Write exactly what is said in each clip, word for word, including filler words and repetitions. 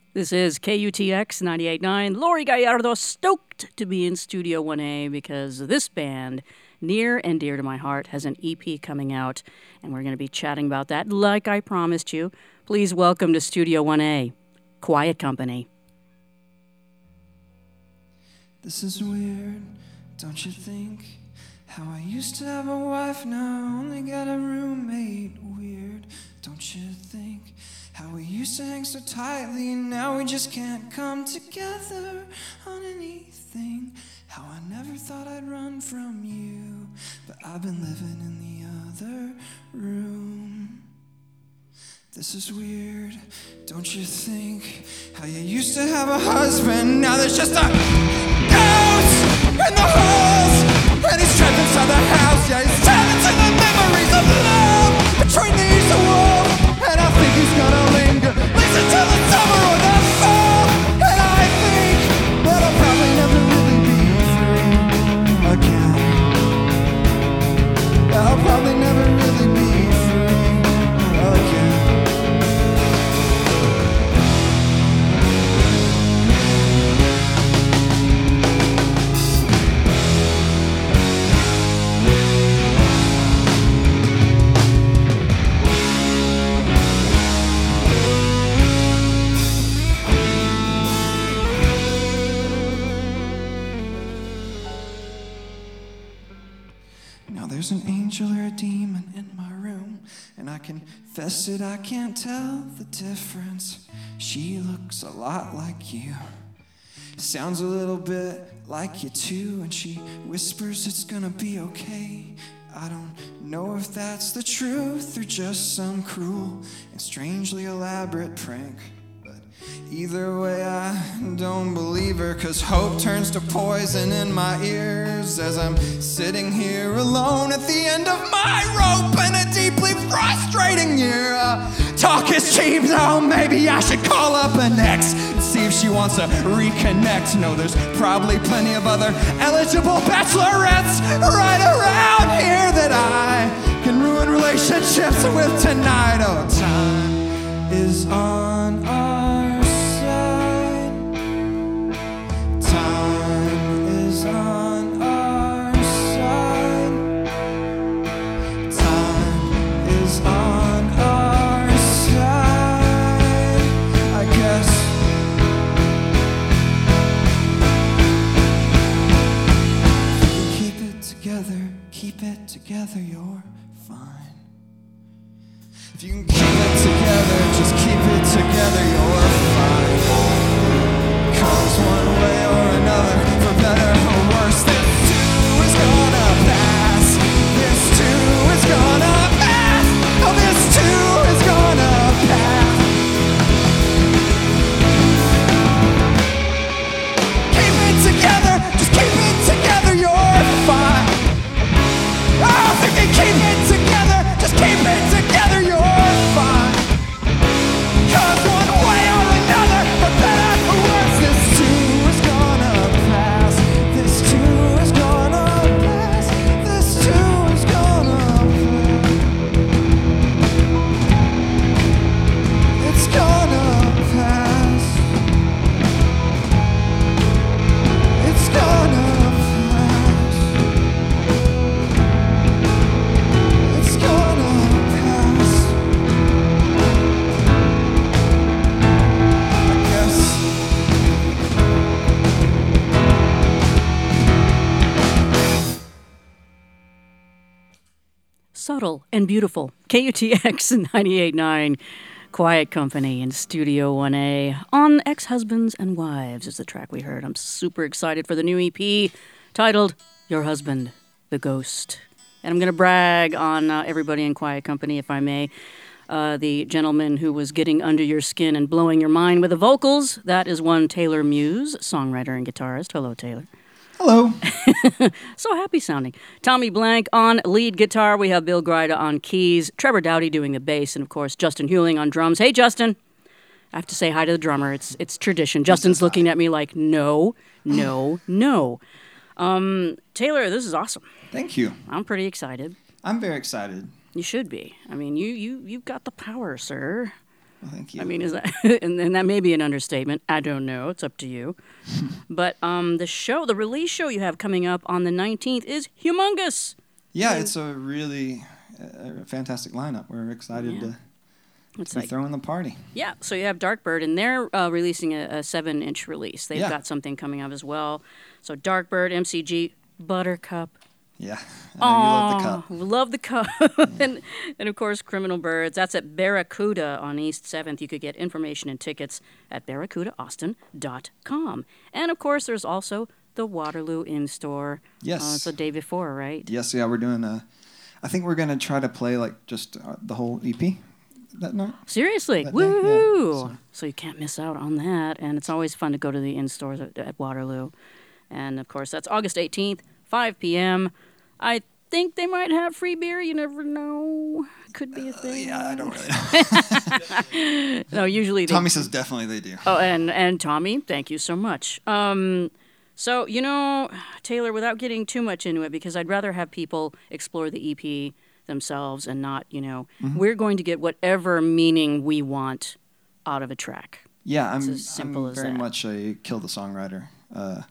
This is K U T X ninety-eight point nine. Lori Gallardo, stoked to be in Studio one A because this band, near and dear to my heart, has an E P coming out, and we're going to be chatting about that like I promised you. Please welcome to Studio one A, Quiet Company. This is weird, don't you think? How I used to have a wife, now I only got a roommate. Weird, don't you think? How we used to hang so tightly, and now we just can't come together on anything. How I never thought I'd run from you, but I've been living in the other room. This is weird, don't you think? How you used to have a husband, now there's just a ghost in the halls, and he's trapped inside the house. Yeah, he's trapped into the memories of love between these walls, and I think he's gonna linger, at least until the summer or the fall. And I think that I'll probably never really be free again. I'll probably never really be free again. There's an angel or a demon in my room, and I confess it, I can't tell the difference. She looks a lot like you, sounds a little bit like you too, and she whispers it's gonna be okay. I don't know if that's the truth or just some cruel and strangely elaborate prank. Either way, I don't believe her, 'cause hope turns to poison in my ears as I'm sitting here alone at the end of my rope in a deeply frustrating year. Uh, talk is cheap, though, maybe I should call up an ex and see if she wants to reconnect. No, there's probably plenty of other eligible bachelorettes right around here that I can ruin relationships with tonight. Oh, time is on our on our side. Time is on our side, I guess. If you keep it together, keep it together, you're fine. If you can keep it together, just keep it together, you're fine. Comes one way or another, for better or worse, this too is gonna pass. This too is gonna pass. Oh, this too is gonna pass. Keep it together, just keep it together, you're fine. Oh, if you can keep it together, just keep it together, you're fine. 'Cause one way or another, for better or worse, this too is gonna pass. This too is gonna pass. This too is gonna pass. It's gonna pass. It's gonna pass. It's gonna pass. I guess. Subtle and beautiful. K U T X ninety-eight point nine. Quiet Company in Studio one A. On Ex-Husbands and Wives is the track we heard. I'm super excited for the new E P titled Your Husband, the Ghost. And I'm going to brag on uh, everybody in Quiet Company, if I may. Uh, the gentleman who was getting under your skin and blowing your mind with the vocals, that is one Taylor Muse, songwriter and guitarist. Hello, Taylor. Hello. So happy sounding. Tommy Blank on lead guitar. We have Bill Grida on keys. Trevor Dowdy doing the bass. And, of course, Justin Hewling on drums. Hey, Justin. I have to say hi to the drummer. It's it's tradition. Justin's looking at me like, no, no, no. Um, Taylor, this is awesome. Thank you. I'm pretty excited. I'm very excited. You should be. I mean, you, you, you've got the power, sir. Well, thank you. I mean, is that and, and that may be an understatement. I don't know. It's up to you. But um, the show, the release show you have coming up on the nineteenth is humongous. Yeah, it's a really uh, fantastic lineup. We're excited Yeah. to It's be like throwing the party. yeah. So you have Darkbird, and they're uh, releasing a, a seven-inch release. They've Yeah. got something coming up as well. So Darkbird, M C G, Buttercup. Yeah, I know you love the cup. We love the cup. and, and, of course, Criminal Birds. That's at Barracuda on East seventh. You could get information and tickets at barracuda austin dot com. And, of course, there's also the Waterloo in-store. Yes. Uh, it's the day before, right? Yes, yeah, we're doing a. I think we're gonna try to play like just uh, the whole E P that night. Seriously. That day, yeah, Woohoo! so- So you can't miss out on that. And it's always fun to go to the in-stores at, at Waterloo. And, of course, that's August eighteenth, five p.m. I think they might have free beer. You never know. Could be a thing. Yeah, I don't really know. No, usually they Tommy says definitely they do. Oh, and, and Tommy, thank you so much. Um, so, you know, Taylor, without getting too much into it, because I'd rather have people explore the E P themselves and not, you know, Mm-hmm. we're going to get whatever meaning we want out of a track. Yeah, I'm, as simple I'm as very that. much a Kill the Songwriter uh,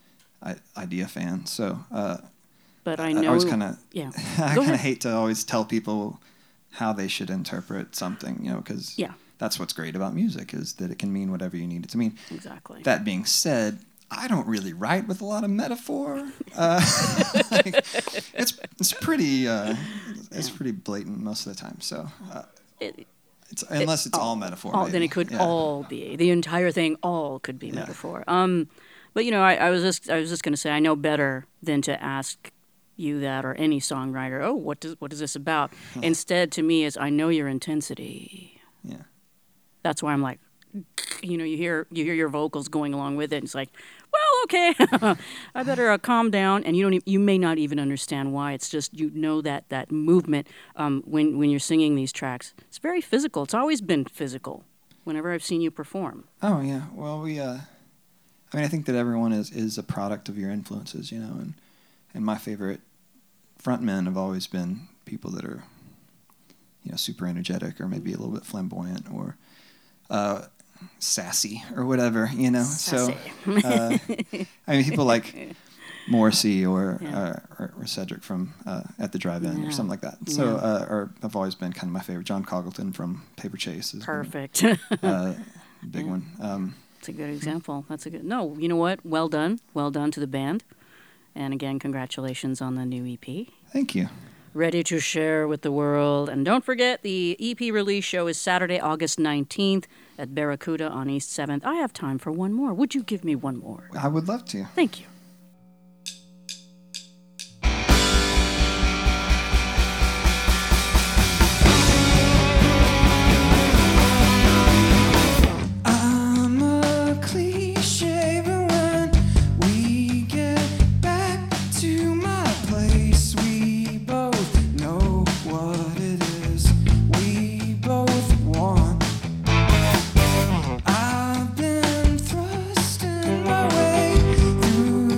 I, idea fan. So uh, But I I know... always kind of Yeah. I Go kind of ahead. hate to always tell people how they should interpret something, you know, because Yeah. that's what's great about music is that it can mean whatever you need it to mean. Exactly. That being said, I don't really write with a lot of metaphor. Uh, like, it's it's pretty uh, it's pretty blatant most of the time. So uh, It- it's unless it's all metaphor. all, then maybe. it could Yeah. all be the entire thing. All could be metaphor. Um, but you know, I, I was just I was just going to say I know better than to ask you that or any songwriter. Oh, what does what is this about? Instead, to me, is I know your intensity. Yeah. That's why I'm like, you know, you hear you hear your vocals going along with it. And it's like, well, okay, I better uh, calm down. And you don't e- you may not even understand why. It's just you know that that movement um, when when you're singing these tracks. It's very physical. It's always been physical. Whenever I've seen you perform. Oh yeah. Well, we. Uh, I mean, I think that everyone is is a product of your influences, you know, and and my favorite frontmen have always been people that are, you know, super energetic or maybe a little bit flamboyant or uh, sassy or whatever, you know. Sassy. So, uh, I mean, people like Morrissey or Yeah. uh, or, or Cedric from uh, At the Drive-In Yeah. or something like that. So, Yeah. uh, or have always been kind of my favorite. John Congleton from Paper Chase is Perfect. been, uh, big Yeah. one. Um, That's a good example. That's a good. No, you know what? Well done. Well done to the band. And again, congratulations on the new E P. thank you. Ready to share with the world. And don't forget, the E P release show is Saturday, August nineteenth at Barracuda on East seventh. I have time for one more. Would you give me one more? I would love to. Thank you. I'm a cliche, but when we get back to my place, we both know what it is we both want. I've been thrusting my way through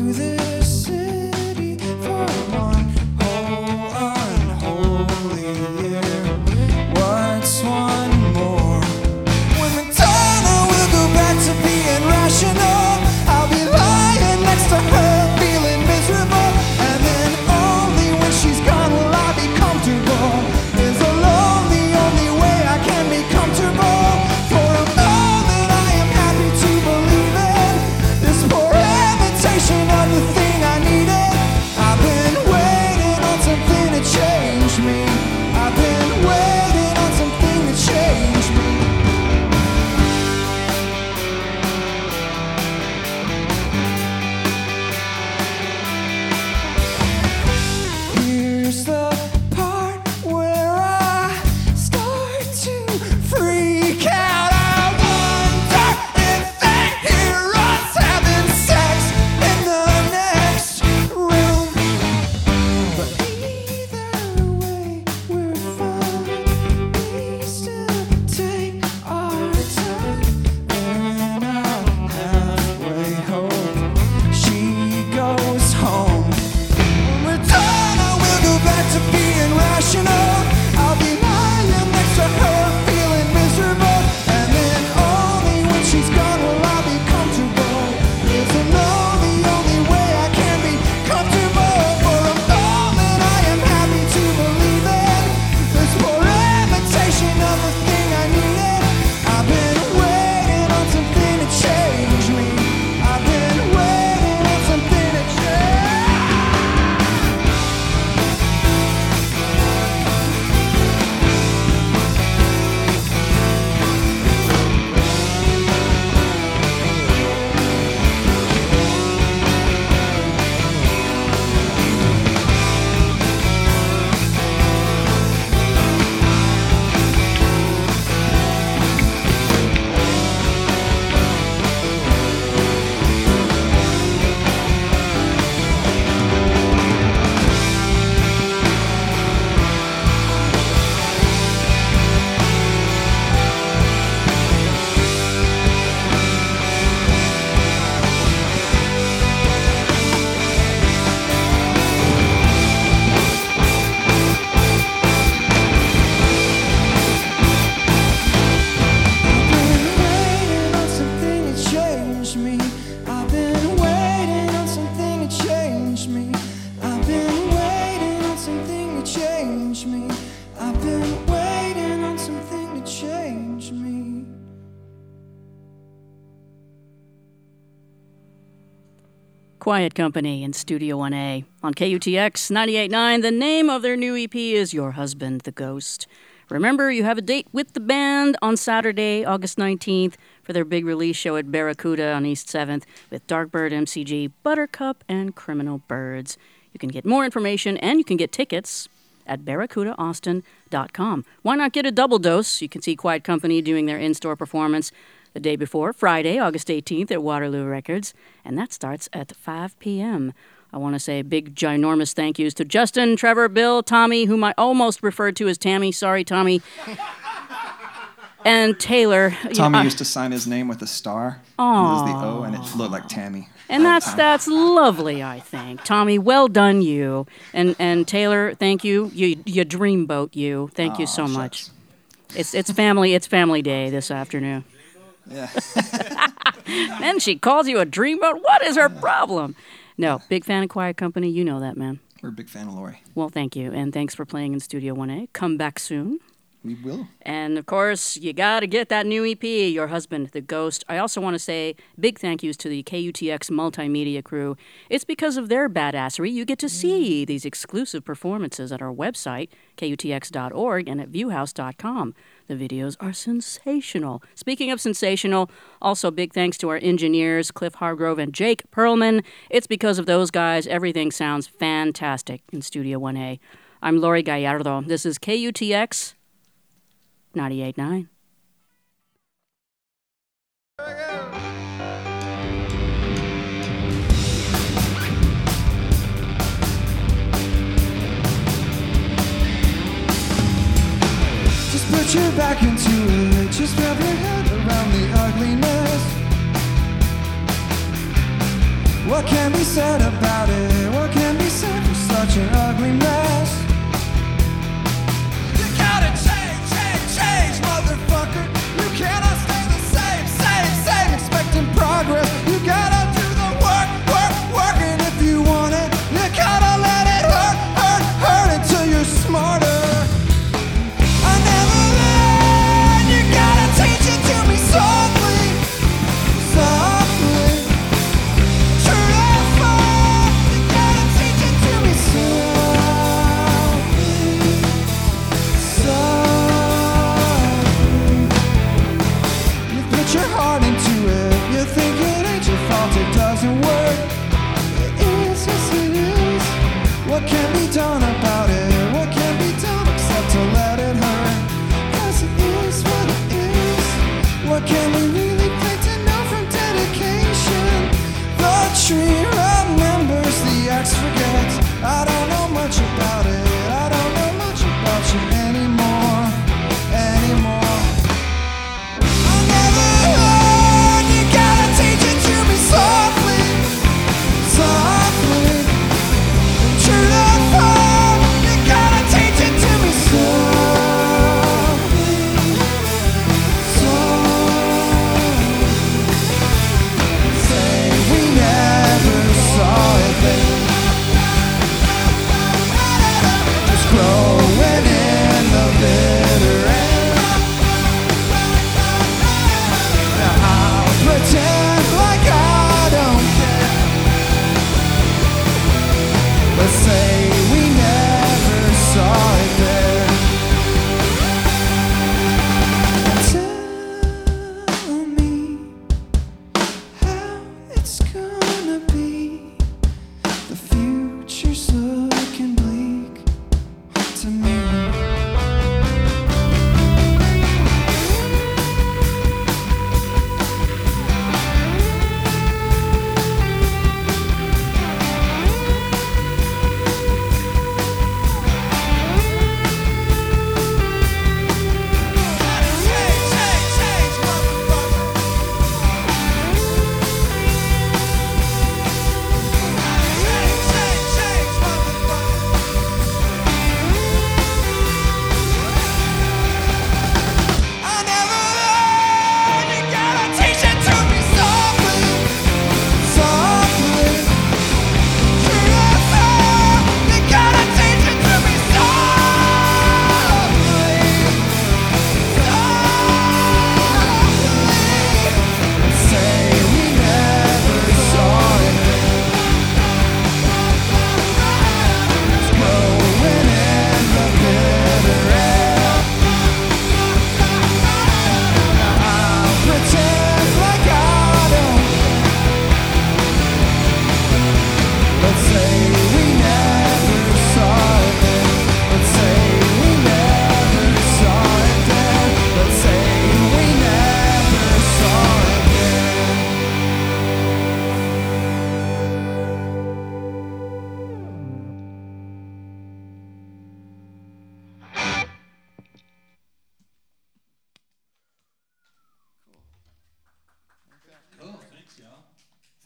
Quiet Company in Studio one A. On K U T X ninety-eight point nine, the name of their new E P is Your Husband, the Ghost. Remember, you have a date with the band on Saturday, August nineteenth, for their big release show at Barracuda on East seventh with Darkbird, M C G, Buttercup, and Criminal Birds. You can get more information and you can get tickets at barracuda austin dot com. Why not get a double dose? You can see Quiet Company doing their in-store performance the day before, Friday, August eighteenth at Waterloo Records, and that starts at five p.m. I want to say big, ginormous thank yous to Justin, Trevor, Bill, Tommy, whom I almost referred to as Tammy. Sorry, Tommy. And Taylor. Tommy you know, used to sign his name with a star. Aww. It was the O, and it looked like Tammy. And that's that's lovely, I think. Tommy, well done, you. And and Taylor, thank you. You you dreamboat, you. Thank you so much. It's it's family it's family day this afternoon. Yeah. Then she calls you a dreamboat. What is her problem? No, big fan of Quiet Company. You know that, man. We're a big fan of Lori. Well, thank you, and thanks for playing in Studio one A. Come back soon. We will. And, of course, you got to get that new E P, Your Husband, the Ghost. I also want to say big thank yous to the K U T X multimedia crew. It's because of their badassery you get to see these exclusive performances at our website, K U T X dot org, and at viewhouse dot com. The videos are sensational. Speaking of sensational, also big thanks to our engineers, Cliff Hargrove and Jake Perlman. It's because of those guys everything sounds fantastic in Studio one A. I'm Lori Gallardo. This is K U T X ninety-eight point nine. Just put your back into it. Just wrap your head around the ugliness. What can be said about it? What can be said for such an ugly mess? You gotta change, change, change, motherfucker. You cannot stay the same, same, same, expecting progress. You gotta do the work, work, work, and if you want it, you gotta let it hurt, hurt, hurt until you're smarter. I never learned, you gotta teach it to me softly, softly. True to fall, you gotta teach it to me softly, softly. You put your heart into it, you think it ain't your fault, it doesn't work. It is, yes it is. What can be done about it? What can be done except to let it hurt? Cause it is what it is. What can we really expect to know from dedication? The tree remembers, the axe forgets. I don't know much about it. I don't know much about you anymore, anymore. I never learned, you gotta teach it to me softly, softly. True to fall.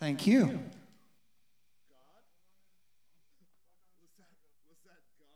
Thank you.